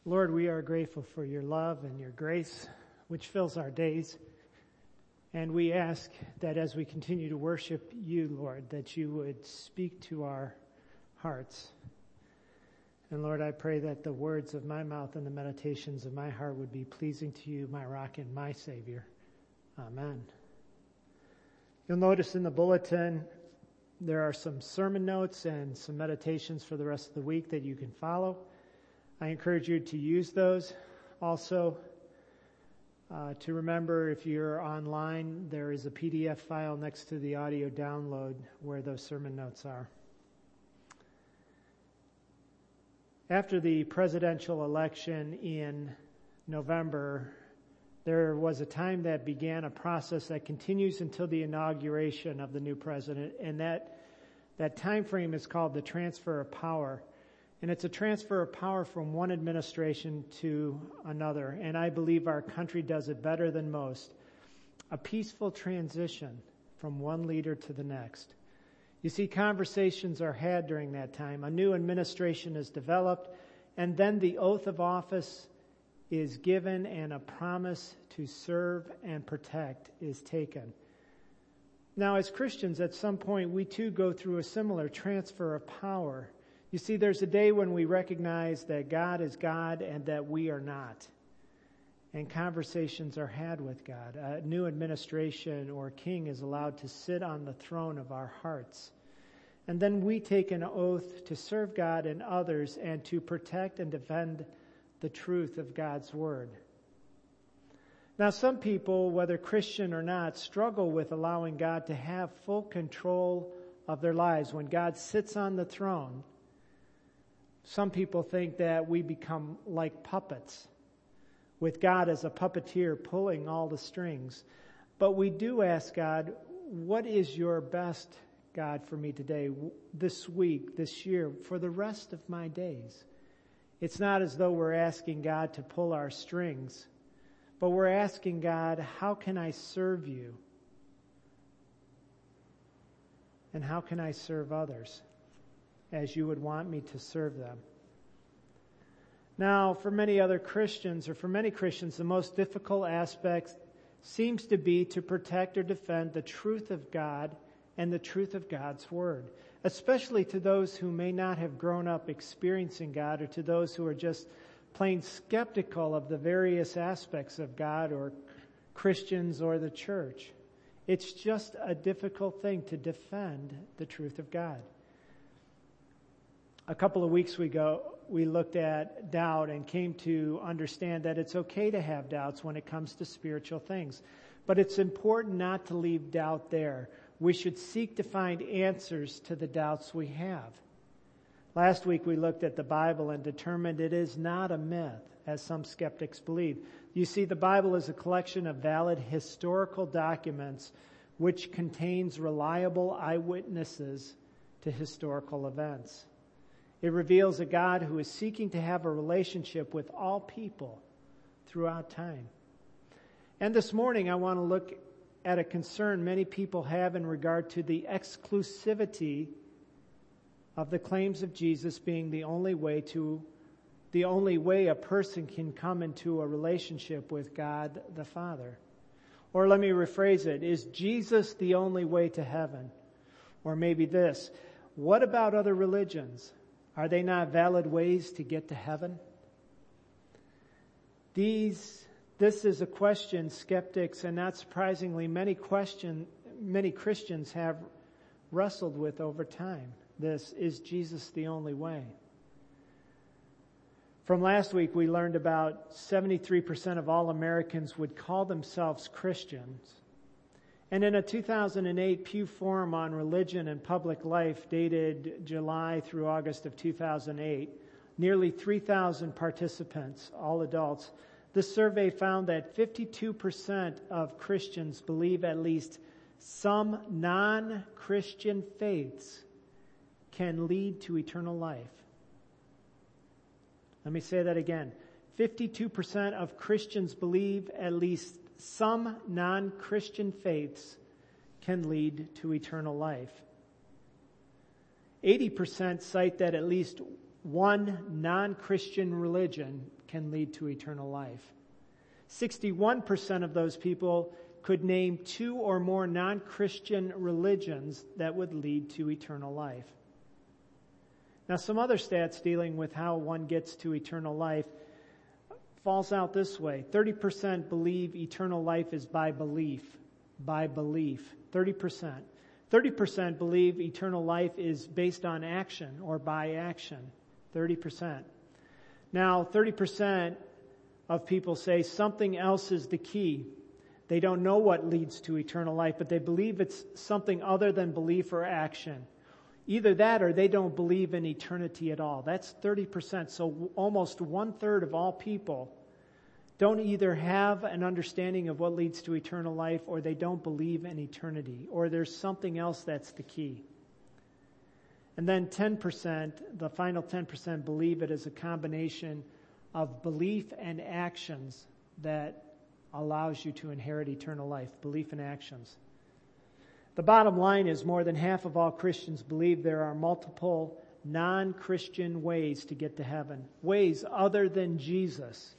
Lord, we are grateful for your love and your grace, which fills our days. And we ask that as we continue to worship you, Lord, that you would speak to our hearts. And Lord, I pray that the words of my mouth and the meditations of my heart would be pleasing to you, my rock and my Savior. Amen. You'll notice in the bulletin there are some sermon notes and some meditations for the rest of the week that you can follow. I encourage you to use those. Also, to remember, if you're online, there is a PDF file next to the audio download where those sermon notes are. After the presidential election in November, there was a time that began a process that continues until the inauguration of the new president, and that time frame is called the transfer of power. And it's a transfer of power from one administration to another. And I believe our country does it better than most. A peaceful transition from one leader to the next. You see, conversations are had during that time. A new administration is developed, and then the oath of office is given and a promise to serve and protect is taken. Now, as Christians, at some point, we too go through a similar transfer of power. You see, there's a day when we recognize that God is God and that we are not. And conversations are had with God. A new administration or king is allowed to sit on the throne of our hearts. And then we take an oath to serve God and others and to protect and defend the truth of God's word. Now, some people, whether Christian or not, struggle with allowing God to have full control of their lives. When God sits on the throne, some people think that we become like puppets, with God as a puppeteer pulling all the strings. But we do ask God, what is your best, God, for me today, this week, this year, for the rest of my days? It's not as though we're asking God to pull our strings, but we're asking God, how can I serve you? And how can I serve others as you would want me to serve them? Now, for many Christians, the most difficult aspect seems to be to protect or defend the truth of God and the truth of God's word, especially to those who may not have grown up experiencing God, or to those who are just plain skeptical of the various aspects of God or Christians or the church. It's just a difficult thing to defend the truth of God. A couple of weeks ago, we looked at doubt and came to understand that it's okay to have doubts when it comes to spiritual things. But it's important not to leave doubt there. We should seek to find answers to the doubts we have. Last week we looked at the Bible and determined it is not a myth, as some skeptics believe. You see, the Bible is a collection of valid historical documents which contains reliable eyewitnesses to historical events. It reveals a God who is seeking to have a relationship with all people throughout time. And this morning I want to look at a concern many people have in regard to the exclusivity of the claims of Jesus being the only way a person can come into a relationship with God the Father. Or let me rephrase it, is Jesus the only way to heaven? Or maybe this, what about other religions? Are they not valid ways to get to heaven? This is a question skeptics, and not surprisingly, many Christians have wrestled with over time. This, is Jesus the only way? From last week, we learned about 73% of all Americans would call themselves Christians. And in a 2008 Pew Forum on Religion and Public Life dated July through August of 2008, nearly 3,000 participants, all adults, the survey found that 52% of Christians believe at least some non-Christian faiths can lead to eternal life. Let me say that again. 52% of Christians believe at least some non-Christian faiths can lead to eternal life. 80% cite that at least one non-Christian religion can lead to eternal life. 61% of those people could name 2 or more non-Christian religions that would lead to eternal life. Now, some other stats dealing with how one gets to eternal life falls out this way. 30% believe eternal life is by belief. By belief. 30%. 30% believe eternal life is based on action or by action. 30%. Now, 30% of people say something else is the key. They don't know what leads to eternal life, but they believe it's something other than belief or action. Either that or they don't believe in eternity at all. That's 30%. So almost 1/3 of all people don't either have an understanding of what leads to eternal life, or they don't believe in eternity, or there's something else that's the key. And then 10%, the final 10%, believe it is a combination of belief and actions that allows you to inherit eternal life. Belief and actions. The bottom line is more than half of all Christians believe there are multiple non-Christian ways to get to heaven. Ways other than Jesus.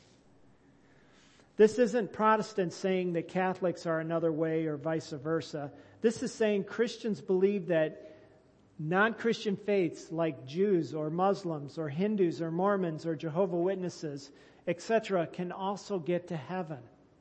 This isn't Protestants saying that Catholics are another way or vice versa. This is saying Christians believe that non-Christian faiths like Jews or Muslims or Hindus or Mormons or Jehovah's Witnesses, etc., can also get to heaven.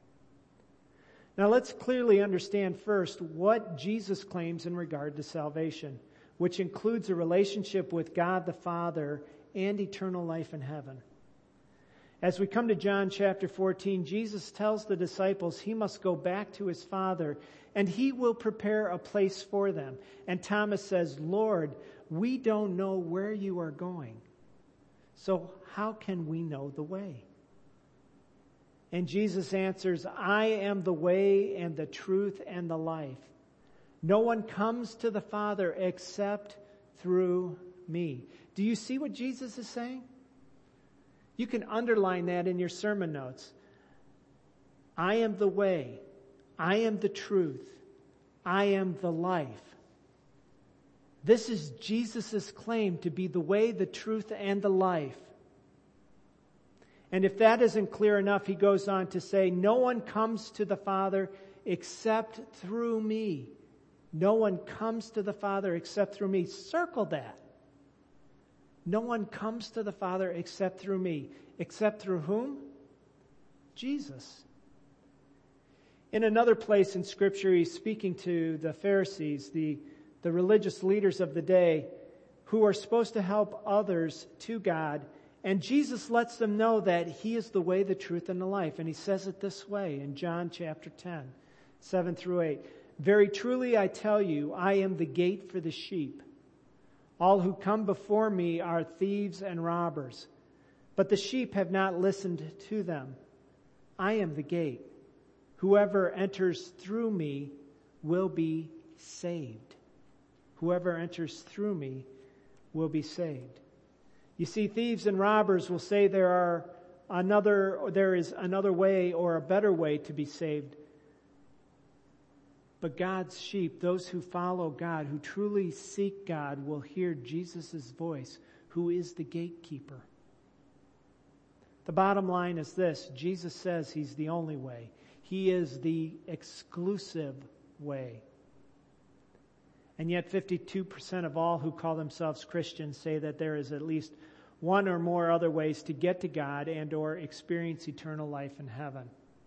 Now let's clearly understand first what Jesus claims in regard to salvation, which includes a relationship with God the Father and eternal life in heaven. As we come to John chapter 14, Jesus tells the disciples he must go back to his Father and he will prepare a place for them. And Thomas says, "Lord, we don't know where you are going, so how can we know the way?" And Jesus answers, "I am the way and the truth and the life. No one comes to the Father except through me." Do you see what Jesus is saying? You can underline that in your sermon notes. I am the way. I am the truth. I am the life. This is Jesus' claim to be the way, the truth, and the life. And if that isn't clear enough, he goes on to say, no one comes to the Father except through me. No one comes to the Father except through me. Circle that. No one comes to the Father except through me. Except through whom? Jesus. In another place in Scripture, he's speaking to the Pharisees, the religious leaders of the day, who are supposed to help others to God. And Jesus lets them know that he is the way, the truth, and the life. And he says it this way in John chapter 10, 7 through 8. "Very truly I tell you, I am the gate for the sheep. All who come before me are thieves and robbers, but the sheep have not listened to them. I am the gate. Whoever enters through me will be saved." Whoever enters through me will be saved. You see, thieves and robbers will say there is another way or a better way to be saved. But God's sheep, those who follow God, who truly seek God, will hear Jesus' voice, who is the gatekeeper. The bottom line is this: Jesus says he's the only way. He is the exclusive way. And yet 52% of all who call themselves Christians say that there is at least one or more other ways to get to God and or experience eternal life in heaven.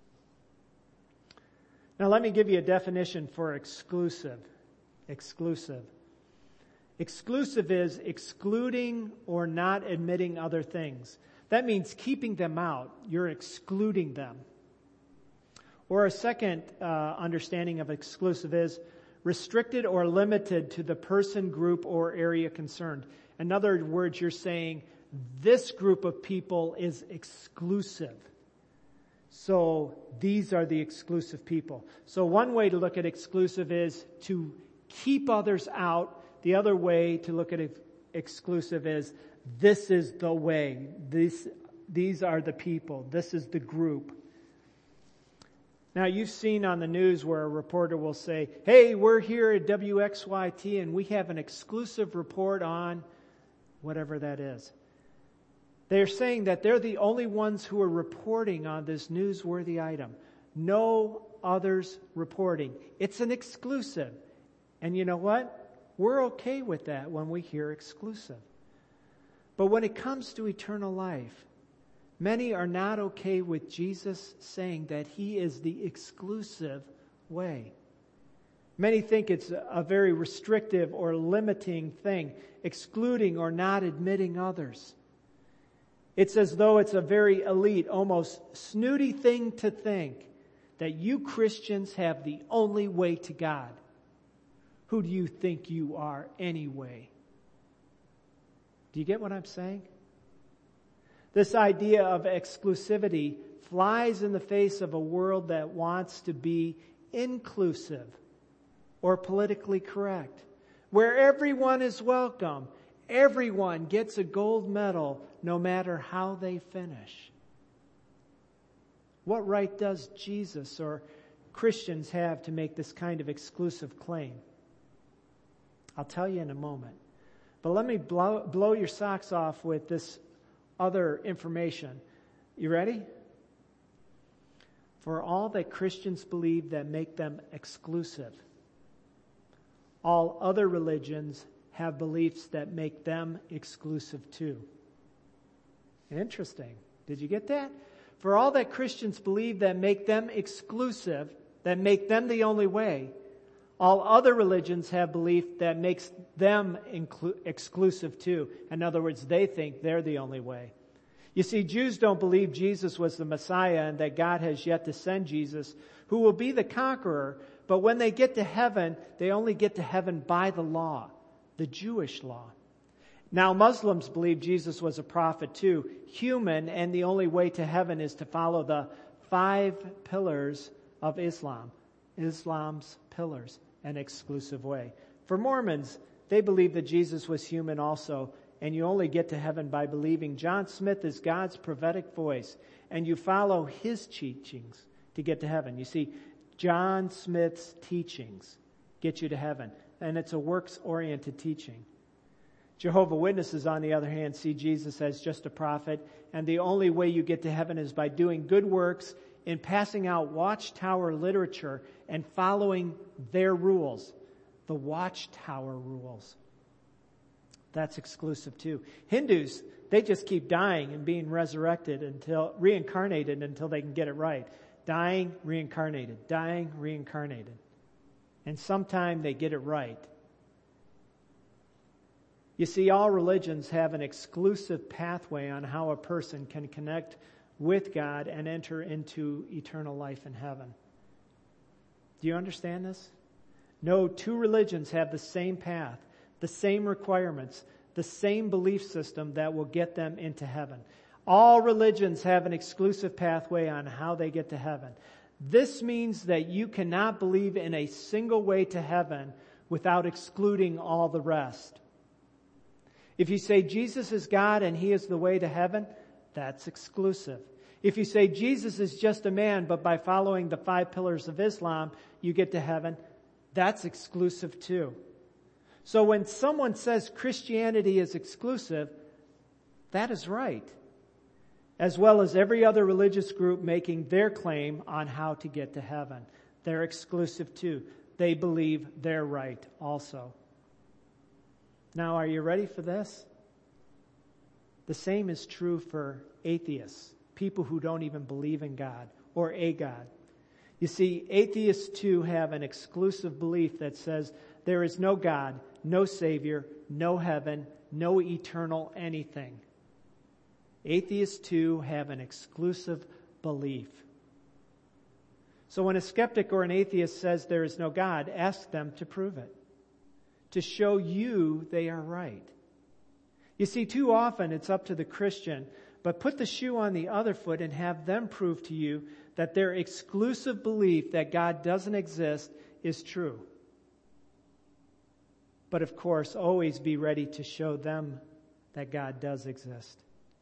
Now let me give you a definition for exclusive. Exclusive. Exclusive is excluding or not admitting other things. That means keeping them out. You're excluding them. Or a second understanding of exclusive is restricted or limited to the person, group, or area concerned. In other words, you're saying this group of people is exclusive. So these are the exclusive people. So one way to look at exclusive is to keep others out. The other way to look at exclusive is this is the way. These are the people. This is the group. Now, you've seen on the news where a reporter will say, "Hey, we're here at WXYT and we have an exclusive report on," whatever that is. They're saying that they're the only ones who are reporting on this newsworthy item. No others reporting. It's an exclusive. And you know what? We're okay with that when we hear exclusive. But when it comes to eternal life, many are not okay with Jesus saying that He is the exclusive way. Many think it's a very restrictive or limiting thing, excluding or not admitting others. It's as though it's a very elite, almost snooty thing to think that you Christians have the only way to God. Who do you think you are anyway? Do you get what I'm saying? This idea of exclusivity flies in the face of a world that wants to be inclusive or politically correct, where everyone is welcome. Everyone gets a gold medal no matter how they finish. What right does Jesus or Christians have to make this kind of exclusive claim? I'll tell you in a moment. But let me blow your socks off with this other information. You ready? For all that Christians believe that make them exclusive, all other religions have beliefs that make them exclusive too. Interesting. Did you get that? For all that Christians believe that make them exclusive, that make them the only way, all other religions have belief that makes them exclusive too. In other words, they think they're the only way. You see, Jews don't believe Jesus was the Messiah and that God has yet to send Jesus, who will be the conqueror. But when they get to heaven, they only get to heaven by the law, the Jewish law. Now, Muslims believe Jesus was a prophet too, human, and the only way to heaven is to follow the 5 pillars of Islam. Islam's pillars, an exclusive way. For Mormons, they believe that Jesus was human also, and you only get to heaven by believing John Smith is God's prophetic voice, and you follow his teachings to get to heaven. You see, John Smith's teachings get you to heaven, and it's a works-oriented teaching. Jehovah's Witnesses, on the other hand, see Jesus as just a prophet, and the only way you get to heaven is by doing good works, in passing out Watchtower literature and following their rules, the Watchtower rules. That's exclusive too. Hindus, they just keep dying and being reincarnated until they can get it right. Dying, reincarnated. And sometime they get it right. You see, all religions have an exclusive pathway on how a person can connect with God and enter into eternal life in heaven. Do you understand this? No two religions have the same path, the same requirements, the same belief system that will get them into heaven. All religions have an exclusive pathway on how they get to heaven. This means that you cannot believe in a single way to heaven without excluding all the rest. If you say Jesus is God and He is the way to heaven, that's exclusive. If you say Jesus is just a man, but by following the 5 pillars of Islam, you get to heaven, that's exclusive too. So when someone says Christianity is exclusive, that is right. As well as every other religious group making their claim on how to get to heaven. They're exclusive too. They believe they're right also. Now, are you ready for this? The same is true for atheists, people who don't even believe in God or a God. You see, atheists too have an exclusive belief that says there is no God, no Savior, no heaven, no eternal anything. Atheists too have an exclusive belief. So when a skeptic or an atheist says there is no God, ask them to prove it, to show you they are right. You see, too often it's up to the Christian, but put the shoe on the other foot and have them prove to you that their exclusive belief that God doesn't exist is true. But of course, always be ready to show them that God does exist.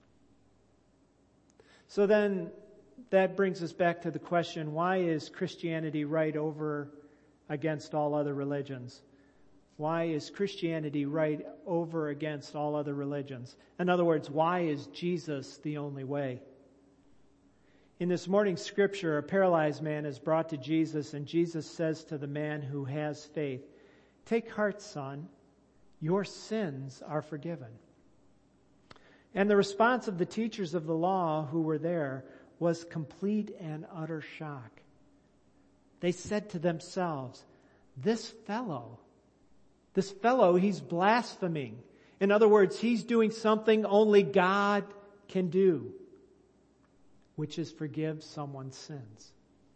So then that brings us back to the question, why is Christianity right over against all other religions? Why is Christianity right over against all other religions? In other words, why is Jesus the only way? In this morning's scripture, a paralyzed man is brought to Jesus, and Jesus says to the man who has faith, "Take heart, son, your sins are forgiven." And the response of the teachers of the law who were there was complete and utter shock. They said to themselves, This fellow, he's blaspheming. In other words, he's doing something only God can do, which is forgive someone's sins.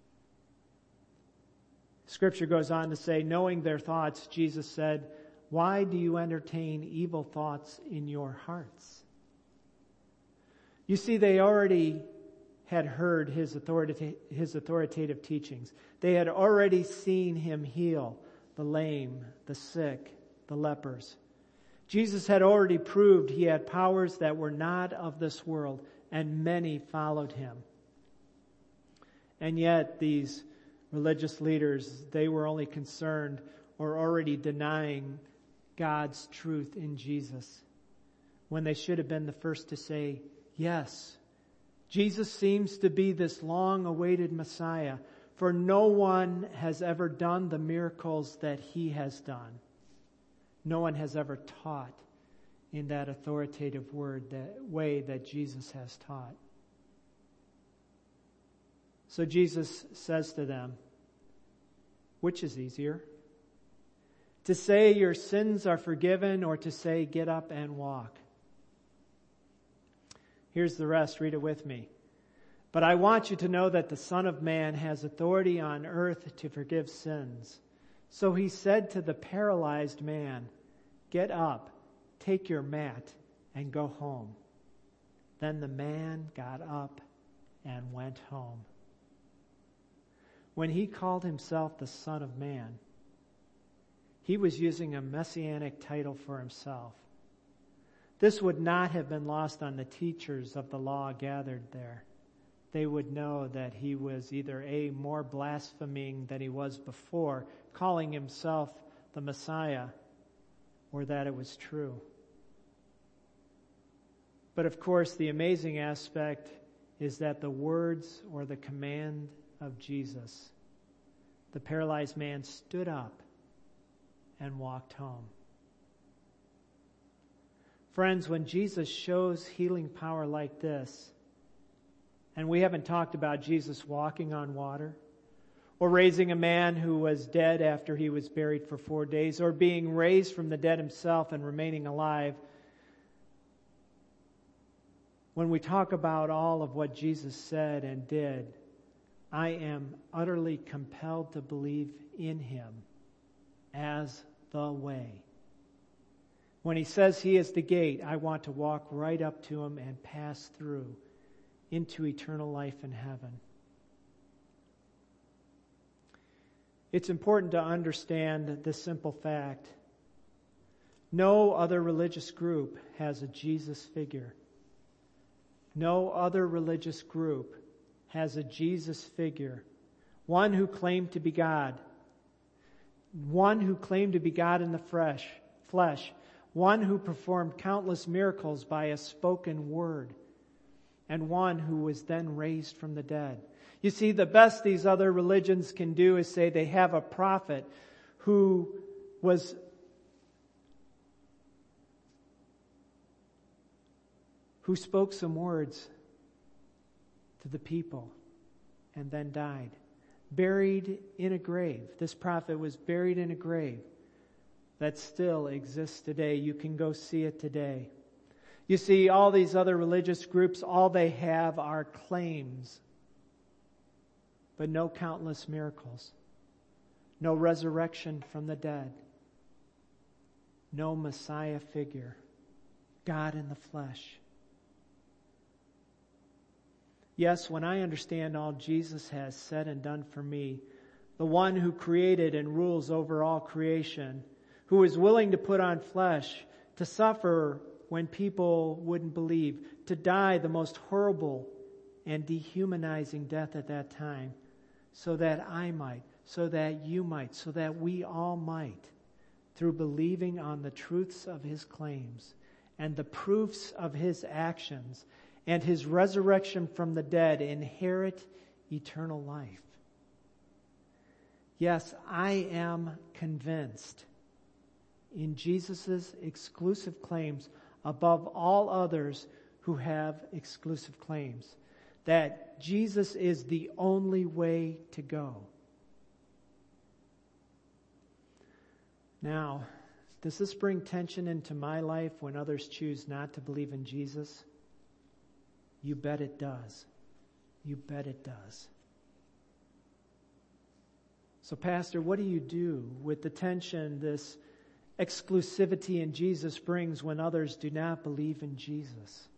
Scripture goes on to say, knowing their thoughts, Jesus said, "Why do you entertain evil thoughts in your hearts?" You see, they already had heard his authoritative teachings. They had already seen him heal the lame, the sick, the lepers. Jesus had already proved he had powers that were not of this world, and many followed him. And yet these religious leaders, they were only concerned or already denying God's truth in Jesus, when they should have been the first to say, yes, Jesus seems to be this long-awaited Messiah, for no one has ever done the miracles that he has done. No one has ever taught in that authoritative way that Jesus has taught. So Jesus says to them, which is easier? To say your sins are forgiven, or to say get up and walk? Here's the rest. Read it with me. But I want you to know that the Son of Man has authority on earth to forgive sins. So he said to the paralyzed man, get up, take your mat, and go home. Then the man got up and went home. When he called himself the Son of Man, he was using a messianic title for himself. This would not have been lost on the teachers of the law gathered there. They would know that he was either A, more blaspheming than he was before, calling himself the Messiah, or that it was true. But of course, the amazing aspect is that the words or the command of Jesus, the paralyzed man stood up and walked home. Friends, when Jesus shows healing power like this, and we haven't talked about Jesus walking on water, or raising a man who was dead after he was buried for 4 days, or being raised from the dead himself and remaining alive, when we talk about all of what Jesus said and did, I am utterly compelled to believe in him as the way. When he says he is the gate, I want to walk right up to him and pass through into eternal life in heaven. It's important to understand this simple fact. No other religious group has a Jesus figure. No other religious group has a Jesus figure. One who claimed to be God. One who claimed to be God in the flesh. One who performed countless miracles by a spoken word. And one who was then raised from the dead. You see, the best these other religions can do is say they have a prophet who spoke some words to the people and then died. Buried in a grave. This prophet was buried in a grave that still exists today. You can go see it today. You see, all these other religious groups, all they have are claims, but no countless miracles, no resurrection from the dead, no Messiah figure, God in the flesh. Yes, when I understand all Jesus has said and done for me, the one who created and rules over all creation, who is willing to put on flesh, to suffer when people wouldn't believe, to die the most horrible and dehumanizing death at that time, so that I might, so that you might, so that we all might through believing on the truths of his claims and the proofs of his actions and his resurrection from the dead, inherit eternal life. Yes, I am convinced in Jesus' exclusive claims above all others who have exclusive claims, that Jesus is the only way to go. Now, does this bring tension into my life when others choose not to believe in Jesus? You bet it does. You bet it does. So, Pastor, what do you do with the tension this exclusivity in Jesus brings when others do not believe in Jesus?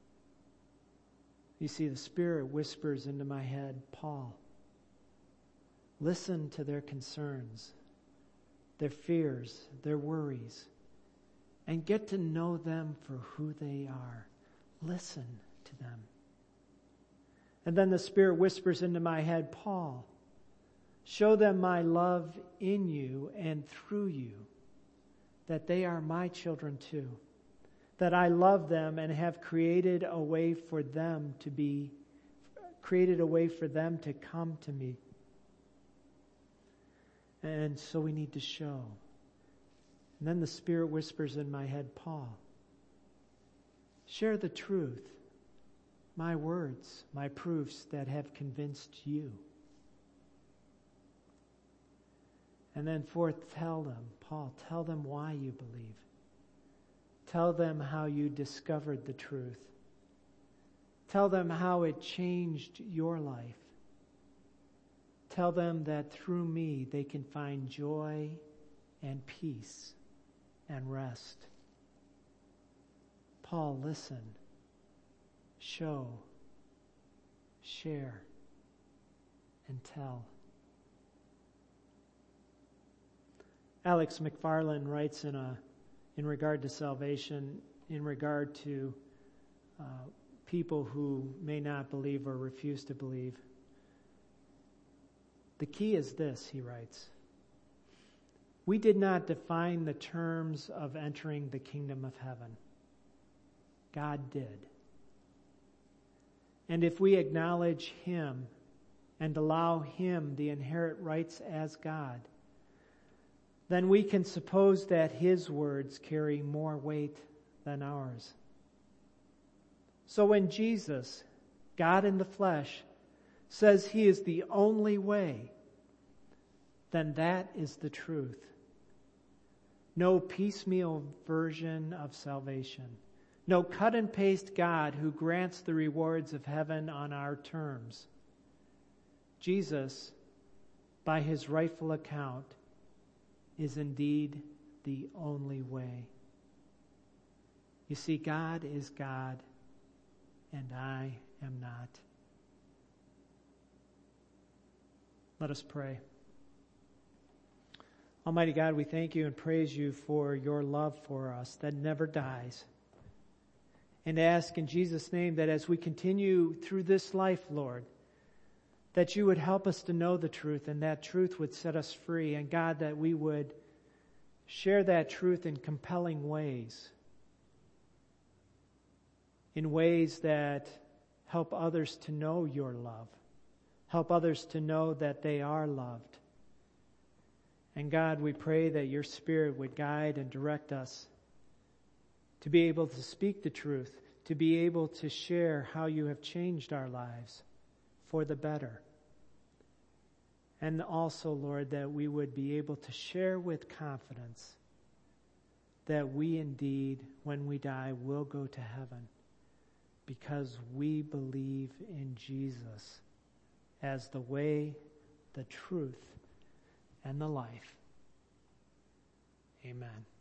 You see, the Spirit whispers into my head, Paul, listen to their concerns, their fears, their worries, and get to know them for who they are. Listen to them. And then the Spirit whispers into my head, Paul, show them my love in you and through you, that they are my children too, that I love them and have created a way for them to come to me. And so we need to show. And then the Spirit whispers in my head, Paul, share the truth, my words, my proofs that have convinced you. And then fourth, tell them, Paul, tell them why you believe. Tell them how you discovered the truth. Tell them how it changed your life. Tell them that through me they can find joy and peace and rest. Paul, listen, show, share, and tell. Alex McFarland writes in regard to salvation, in regard to people who may not believe or refuse to believe. The key is this, he writes. We did not define the terms of entering the kingdom of heaven. God did. And if we acknowledge him and allow him the inherent rights as God, then we can suppose that his words carry more weight than ours. So when Jesus, God in the flesh, says he is the only way, then that is the truth. No piecemeal version of salvation. No cut and paste God who grants the rewards of heaven on our terms. Jesus, by his rightful account, is indeed the only way. You see, God is God, and I am not. Let us pray. Almighty God, we thank you and praise you for your love for us that never dies. And ask in Jesus' name that as we continue through this life, Lord, that you would help us to know the truth, and that truth would set us free. And God, that we would share that truth in compelling ways, in ways that help others to know your love, help others to know that they are loved. And God, we pray that your Spirit would guide and direct us to be able to speak the truth, to be able to share how you have changed our lives for the better. And also, Lord, that we would be able to share with confidence that we indeed, when we die, will go to heaven because we believe in Jesus as the way, the truth, and the life. Amen.